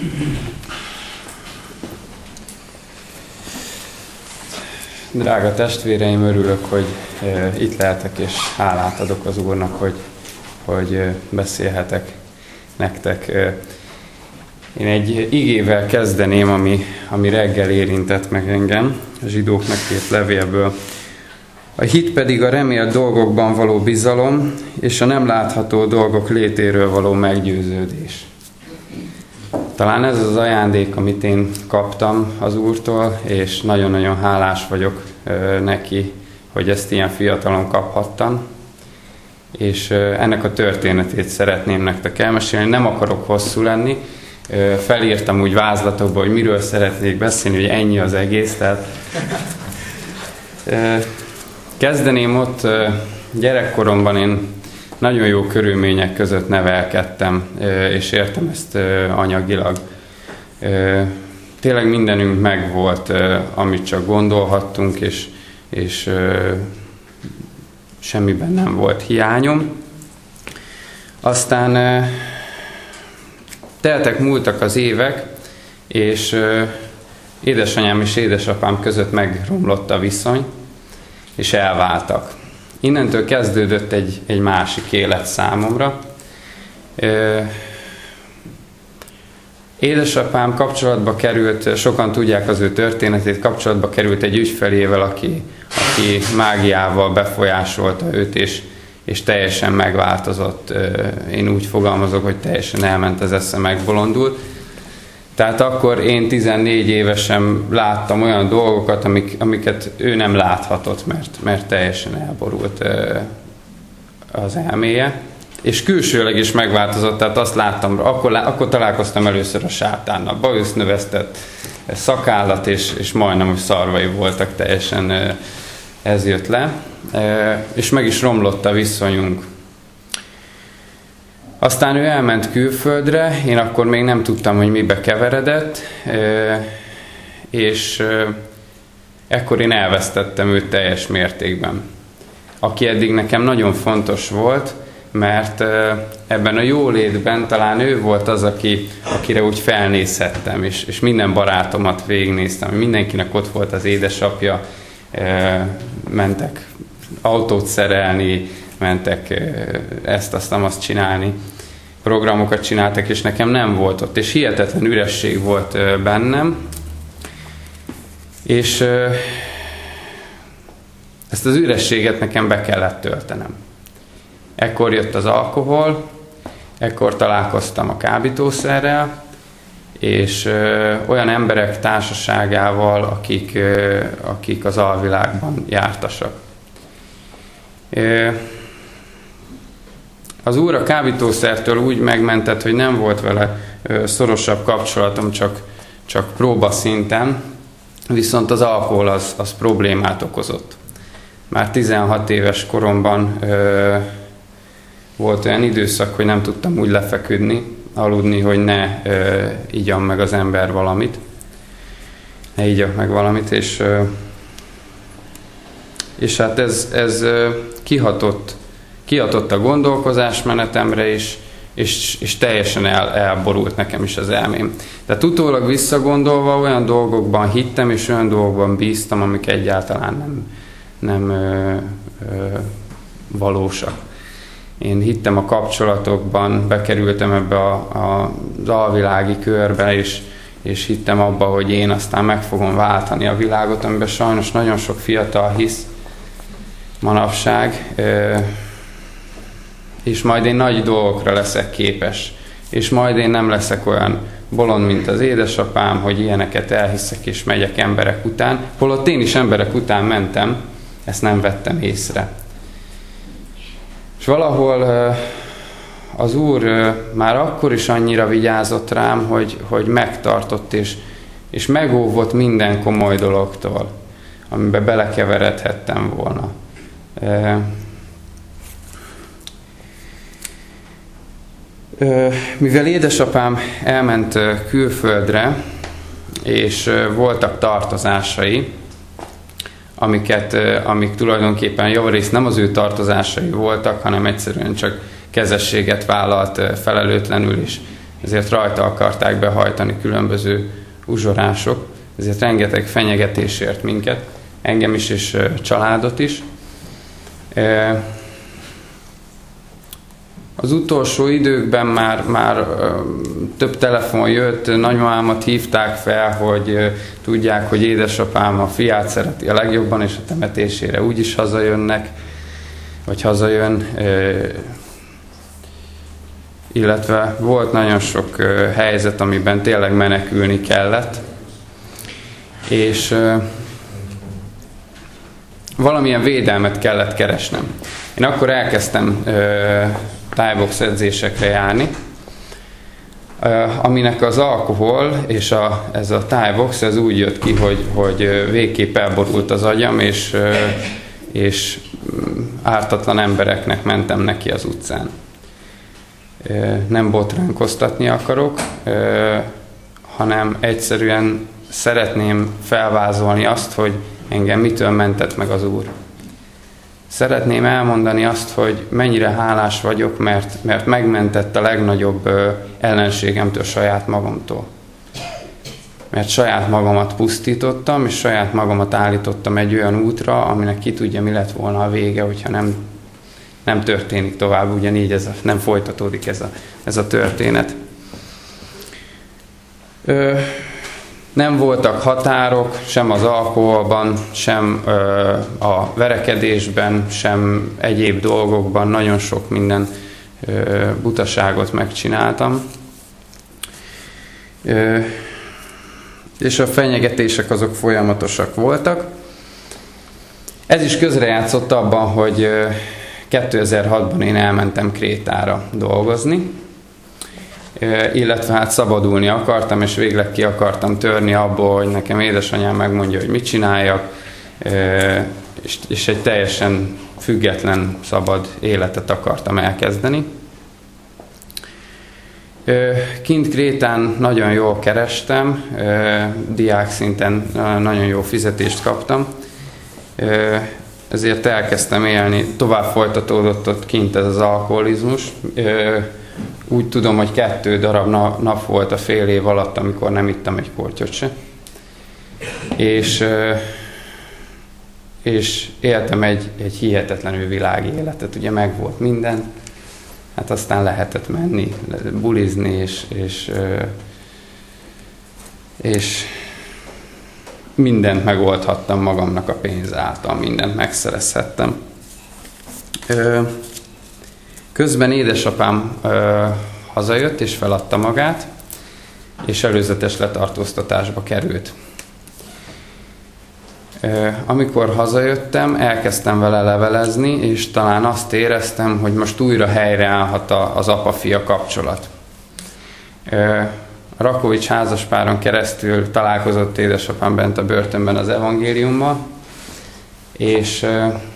Drága testvéreim, örülök, hogy itt lehetek, és hálát adok az Úrnak, hogy beszélhetek nektek. Én egy igével kezdeném, ami reggel érintett meg engem, a Zsidóknak írt levélből. A hit pedig a remélt dolgokban való bizalom, és a nem látható dolgok létéről való meggyőződés. Talán ez az ajándék, amit én kaptam az Úrtól, és nagyon-nagyon hálás vagyok neki, hogy ezt ilyen fiatalon kaphattam. És ennek a történetét szeretném nektek elmesélni. Nem akarok hosszú lenni. Felírtam úgy vázlatokba, hogy miről szeretnék beszélni, hogy ennyi az egész. Tehát kezdeném ott, gyerekkoromban én nagyon jó körülmények között nevelkedtem, és értem ezt anyagilag. Tényleg mindenünk megvolt, amit csak gondolhattunk, és semmiben nem volt hiányom. Aztán múltak az évek, és édesanyám és édesapám között megromlott a viszony, és elváltak. Innentől kezdődött egy másik élet számomra. Édesapám kapcsolatba került, sokan tudják az ő történetét, kapcsolatba került egy ügyfelével, aki mágiával befolyásolta őt, és teljesen megváltozott. Én úgy fogalmazok, hogy teljesen elment az esze, megbolondult. Tehát akkor én 14 évesen láttam olyan dolgokat, amiket ő nem láthatott, mert teljesen elborult az elméje. És külsőleg is megváltozott, tehát azt láttam, akkor találkoztam először a sátánnal. Bajusz-növesztett szakállat, és majdnem, hogy szarvai voltak, teljesen ez jött le. És meg is romlott a viszonyunk. Aztán ő elment külföldre, én akkor még nem tudtam, hogy mibe keveredett, és ekkor én elvesztettem őt teljes mértékben. Aki eddig nekem nagyon fontos volt, mert ebben a jólétben talán ő volt az, akire úgy felnézhettem, és minden barátomat végignéztem, mindenkinek ott volt az édesapja, mentek autót szerelni, mentek azt csinálni, programokat csináltak, és nekem nem volt ott, és hihetetlen üresség volt bennem, és ezt az ürességet nekem be kellett töltenem. Ekkor jött az alkohol, ekkor találkoztam a kábítószerrel, és olyan emberek társaságával, akik az alvilágban jártasak. Az Úr a kábítószertől úgy megmentett, hogy nem volt vele szorosabb kapcsolatom, csak próbaszinten, viszont az alkohol az problémát okozott. Már 16 éves koromban volt olyan időszak, hogy nem tudtam úgy lefeküdni, aludni, hogy ne igyam meg az ember valamit. Ne igyak meg valamit, és hát ez kihatott a gondolkozásmenetemre is, és teljesen elborult nekem is az elmém. Tehát utólag visszagondolva olyan dolgokban hittem, és olyan dolgokban bíztam, amik egyáltalán nem valósak. Én hittem a kapcsolatokban, bekerültem ebbe az alvilági körbe, és hittem abba, hogy én aztán meg fogom váltani a világot, amiben sajnos nagyon sok fiatal hisz manapság, és majd én nagy dolgokra leszek képes, és majd én nem leszek olyan bolond, mint az édesapám, hogy ilyeneket elhiszek, és megyek emberek után. Holott én is emberek után mentem, ezt nem vettem észre. És valahol az Úr már akkor is annyira vigyázott rám, hogy megtartott, és megóvott minden komoly dologtól, amiben belekeveredhettem volna. Mivel édesapám elment külföldre, és voltak tartozásai, amik tulajdonképpen javarészt nem az ő tartozásai voltak, hanem egyszerűen csak kezességet vállalt felelőtlenül, és ezért rajta akarták behajtani különböző uzsorások, ezért rengeteg fenyegetés ért minket, engem is és családot is. Az utolsó időkben már több telefon jött, nagymamámat hívták fel, hogy tudják, hogy édesapám a fiát szereti a legjobban, és a temetésére úgyis hazajönnek, vagy hazajön. Illetve volt nagyon sok helyzet, amiben tényleg menekülni kellett. És valamilyen védelmet kellett keresnem. Én akkor elkezdtem thai-box edzésekre járni, aminek az alkohol és ez a thai-box ez úgy jött ki, hogy végképp elborult az agyam, és ártatlan embereknek mentem neki az utcán. Nem botránkoztatni akarok, hanem egyszerűen szeretném felvázolni azt, hogy engem mitől mentett meg az Úr. Szeretném elmondani azt, hogy mennyire hálás vagyok, mert megmentett a legnagyobb ellenségemtől, saját magamtól. Mert saját magamat pusztítottam, és saját magamat állítottam egy olyan útra, aminek ki tudja, mi lett volna a vége, hogyha nem történik tovább, ugyanígy nem folytatódik ez a történet. Nem voltak határok, sem az alkoholban, sem a verekedésben, sem egyéb dolgokban, nagyon sok minden butaságot megcsináltam. És a fenyegetések azok folyamatosak voltak. Ez is közrejátszott abban, hogy 2006-ban én elmentem Krétára dolgozni, illetve hát szabadulni akartam, és végleg ki akartam törni abból, hogy nekem édesanyám megmondja, hogy mit csináljak, és egy teljesen független, szabad életet akartam elkezdeni. Kint Krétán nagyon jól kerestem, diák szinten nagyon jó fizetést kaptam, ezért elkezdtem élni, tovább folytatódott ott kint ez az alkoholizmus. Úgy tudom, hogy 2 darab nap volt a fél év alatt, amikor nem ittam egy kortyot se. És éltem egy hihetetlenül világi életet, ugye meg volt minden, hát aztán lehetett menni, bulizni, és mindent megoldhattam magamnak a pénz által, mindent megszerezhettem. Közben édesapám hazajött és feladta magát, és előzetes letartóztatásba került. Amikor hazajöttem, elkezdtem vele levelezni, és talán azt éreztem, hogy most újra helyreállhat az apa-fia kapcsolat. A Rakovics házaspáron keresztül találkozott édesapám bent a börtönben az evangéliummal, és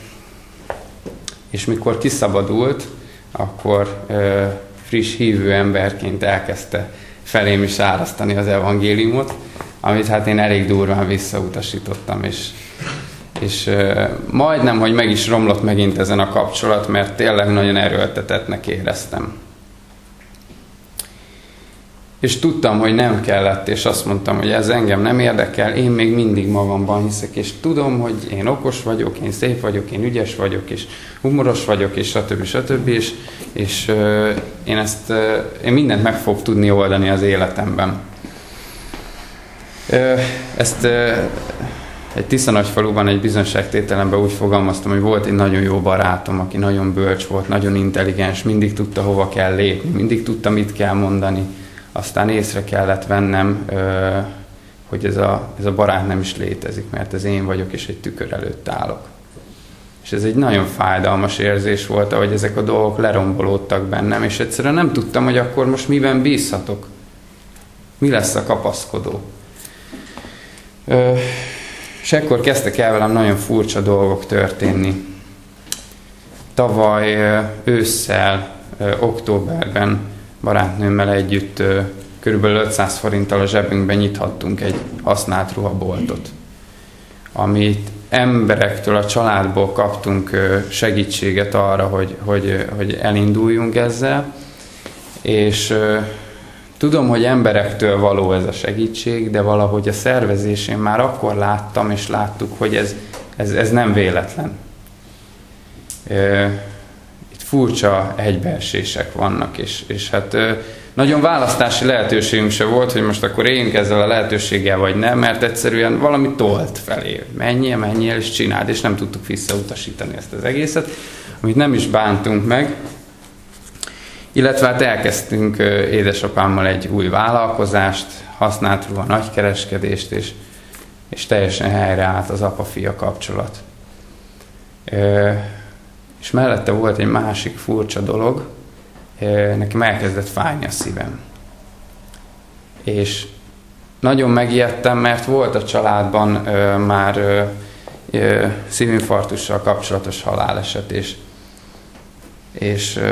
mikor kiszabadult, akkor friss hívő emberként elkezdte felém is árasztani az evangéliumot, amit hát én elég durván visszautasítottam, és majdnem, hogy meg is romlott megint ezen a kapcsolat, mert tényleg nagyon erőltetettnek éreztem. És tudtam, hogy nem kellett, és azt mondtam, hogy ez engem nem érdekel, én még mindig magamban hiszek, és tudom, hogy én okos vagyok, én szép vagyok, én ügyes vagyok, és humoros vagyok, és stb. És én mindent meg fogok tudni oldani az életemben. Ezt egy Tiszanagyfaluban egy bizonságtételemben úgy fogalmaztam, hogy volt egy nagyon jó barátom, aki nagyon bölcs volt, nagyon intelligens, mindig tudta, hova kell lépni, mindig tudta, mit kell mondani. Aztán észre kellett vennem, hogy ez a barát nem is létezik, mert ez én vagyok, és egy tükör előtt állok. És ez egy nagyon fájdalmas érzés volt, ahogy ezek a dolgok lerombolódtak bennem, és egyszerűen nem tudtam, hogy akkor most miben bízhatok. Mi lesz a kapaszkodó? És ekkor kezdtek el velem nagyon furcsa dolgok történni. Tavaly ősszel, októberben barátnőmmel együtt körülbelül 500 forinttal a zsebünkben nyithattunk egy használt ruhaboltot, amit emberektől, a családból kaptunk segítséget arra, hogy elinduljunk ezzel, és tudom, hogy emberektől való ez a segítség, de valahogy a szervezésén már akkor láttam, és láttuk, hogy ez nem véletlen. Itt furcsa egybeesések vannak, és hát nagyon választási lehetőségünk se volt, hogy most akkor éljünk ezzel a lehetőséggel, vagy nem, mert egyszerűen valami tolt felé. Menjél, és csináld, és nem tudtuk visszautasítani ezt az egészet, amit nem is bántunk meg. Illetve hát elkezdtünk édesapámmal egy új vállalkozást, használt ruha nagykereskedést, és teljesen helyreállt az apa-fia kapcsolat. És mellette volt egy másik furcsa dolog, nekem elkezdett fájni a szívem. És nagyon megijedtem, mert volt a családban már szívinfarktussal kapcsolatos haláleset, és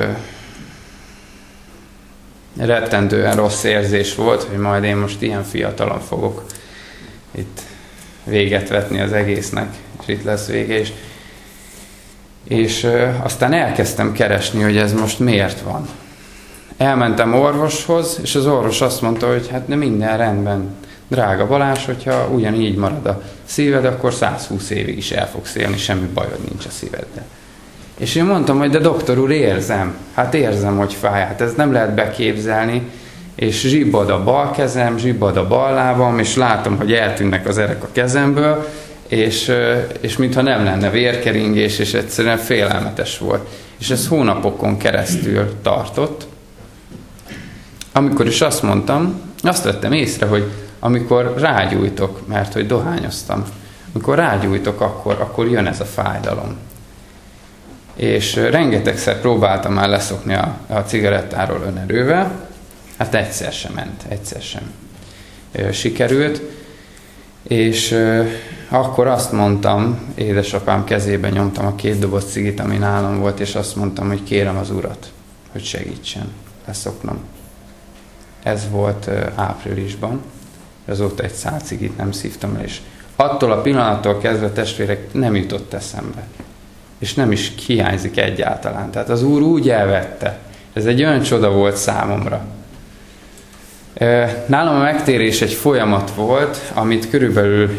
rettentően rossz érzés volt, hogy majd én most ilyen fiatalon fogok itt véget vetni az egésznek, és itt lesz vége is. És aztán elkezdtem keresni, hogy ez most miért van. Elmentem orvoshoz, és az orvos azt mondta, hogy hát de minden rendben, drága Balázs, hogyha ugyanígy marad a szíved, akkor 120 évig is el fogsz élni, semmi bajod nincs a szíveddel. És én mondtam, hogy de doktor úr, érzem. Hát érzem, hogy fáj. Hát ez nem lehet beképzelni. És zsibbad a bal kezem, zsibbad a bal lábam, és látom, hogy eltűnnek az erek a kezemből, és mintha nem lenne vérkeringés, és egyszerűen félelmetes volt. És ez hónapokon keresztül tartott. Amikor is azt mondtam, azt vettem észre, hogy amikor rágyújtok, mert hogy dohányoztam, amikor rágyújtok, akkor jön ez a fájdalom. És rengetegszer próbáltam már leszokni a cigarettáról önerővel, hát egyszer sem ment, egyszer sem sikerült, és akkor azt mondtam, édesapám kezébe nyomtam a 2 doboz cigit, ami nálam volt, és azt mondtam, hogy kérem az Urat, hogy segítsen leszoknom. Ez volt áprilisban, azóta egy szál cigit nem szívtam el, és attól a pillanattól kezdve, testvérek, nem jutott eszembe. És nem is hiányzik egyáltalán. Tehát az Úr úgy elvette. Ez egy olyan csoda volt számomra. Nálam a megtérés egy folyamat volt, amit körülbelül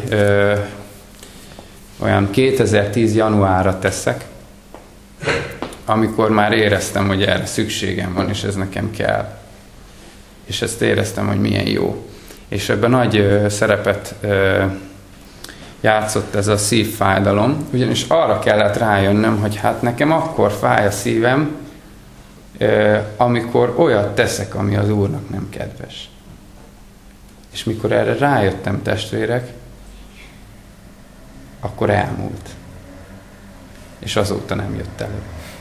olyan 2010 januárra teszek, amikor már éreztem, hogy erre szükségem van, és ez nekem kell. És ezt éreztem, hogy milyen jó. És ebben nagy szerepet játszott ez a szívfájdalom, ugyanis arra kellett rájönnöm, hogy hát nekem akkor fáj a szívem, amikor olyat teszek, ami az Úrnak nem kedves. És mikor erre rájöttem, testvérek, akkor elmúlt. És azóta nem jött elő.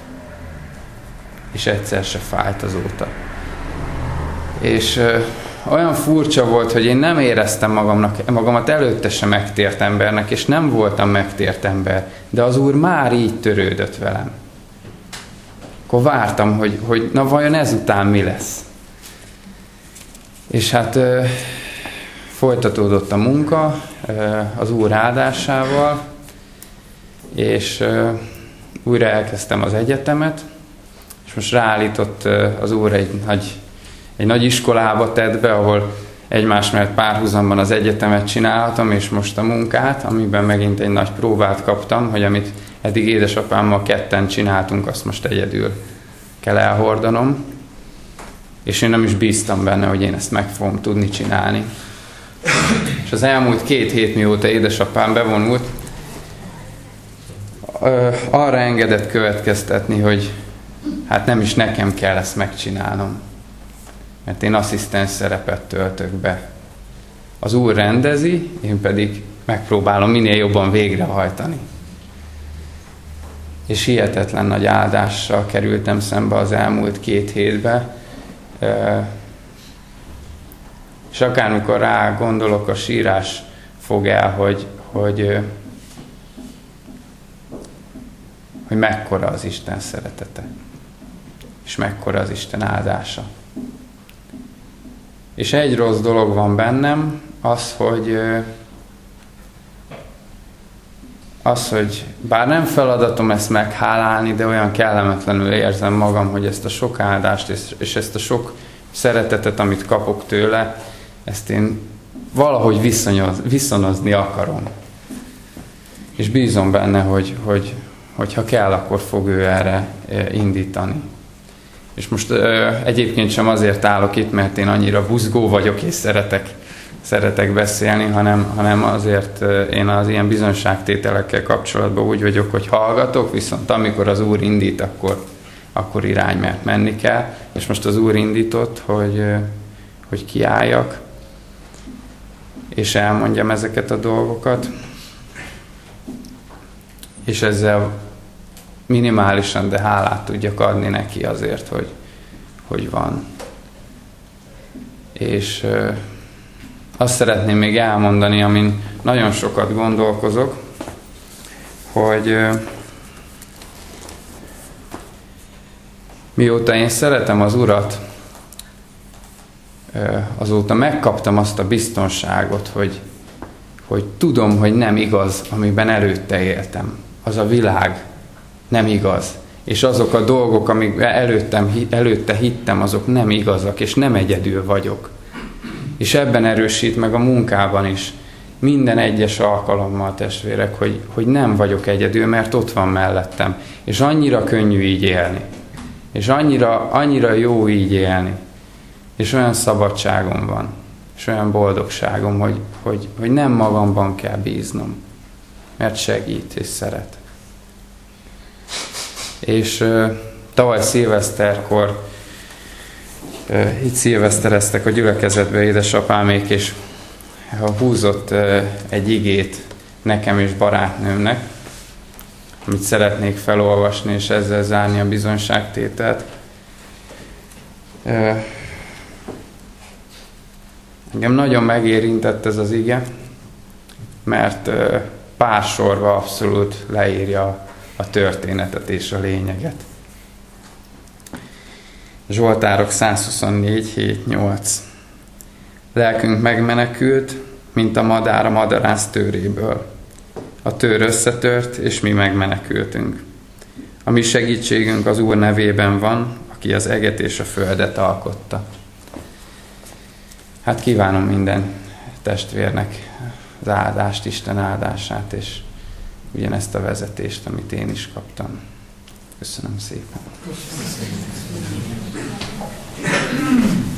És egyszer se fájt azóta. És olyan furcsa volt, hogy én nem éreztem magamat előtte sem megtért embernek, és nem voltam megtért ember, de az Úr már így törődött velem. Akkor vártam, hogy na vajon ezután mi lesz. És hát folytatódott a munka az Úr áldásával, és újra elkezdtem az egyetemet, és most ráállított az Úr egy nagy iskolába tett be, ahol egymás mellett párhuzamban az egyetemet csinálhatom, és most a munkát, amiben megint egy nagy próbát kaptam, hogy amit eddig édesapámmal ketten csináltunk, azt most egyedül kell elhordanom. És én nem is bíztam benne, hogy én ezt meg fogom tudni csinálni. És az elmúlt 2 hét, mióta édesapám bevonult, arra engedett következtetni, hogy hát nem is nekem kell ezt megcsinálnom. Mert én asszisztens szerepet töltök be. Az Úr rendezi, én pedig megpróbálom minél jobban végrehajtani. És hihetetlen nagy áldással kerültem szembe az elmúlt 2 hétbe. És akármikor rá gondolok, a sírás fog el, hogy mekkora az Isten szeretete. És mekkora az Isten áldása. És egy rossz dolog van bennem, hogy bár nem feladatom ezt meghálálni, de olyan kellemetlenül érzem magam, hogy ezt a sok áldást és ezt a sok szeretetet, amit kapok tőle, ezt én valahogy viszonozni akarom. És bízom benne, hogy ha kell, akkor fog ő erre indítani. És most egyébként sem azért állok itt, mert én annyira buzgó vagyok, és szeretek beszélni, hanem azért én az ilyen bizonságtételekkel kapcsolatban úgy vagyok, hogy hallgatok, viszont amikor az Úr indít, akkor irány, mert menni kell. És most az Úr indított, hogy kiálljak, és elmondjam ezeket a dolgokat, és ezzel minimálisan, de hálát tudjak adni neki azért, hogy van. És azt szeretném még elmondani, amin nagyon sokat gondolkozok, hogy mióta én szeretem az Urat, azóta megkaptam azt a biztonságot, hogy tudom, hogy nem igaz, amiben előtte éltem. Az a világ nem igaz. És azok a dolgok, amik előtte hittem, azok nem igazak, és nem egyedül vagyok. És ebben erősít meg a munkában is. Minden egyes alkalommal, testvérek, hogy nem vagyok egyedül, mert ott van mellettem. És annyira könnyű így élni. És annyira jó így élni. És olyan szabadságom van. És olyan boldogságom, hogy nem magamban kell bíznom. Mert segít és szeret. És tavaly szilveszterkor itt szilvesztereztek a gyülekezetbe édesapámék, és húzott egy igét nekem és barátnőmnek, amit szeretnék felolvasni, és ezzel zárni a bizonyságtételt. Engem nagyon megérintett ez az ige, mert pár sorba abszolút leírja a történetet és a lényeget. Zsoltárok 124, 7, 8. Lelkünk megmenekült, mint a madár a madarász tőréből. A tőr összetört, és mi megmenekültünk. A mi segítségünk az Úr nevében van, aki az eget és a földet alkotta. Hát kívánom minden testvérnek az áldást, Isten áldását, és ugyanezt a vezetést, amit én is kaptam. Köszönöm szépen.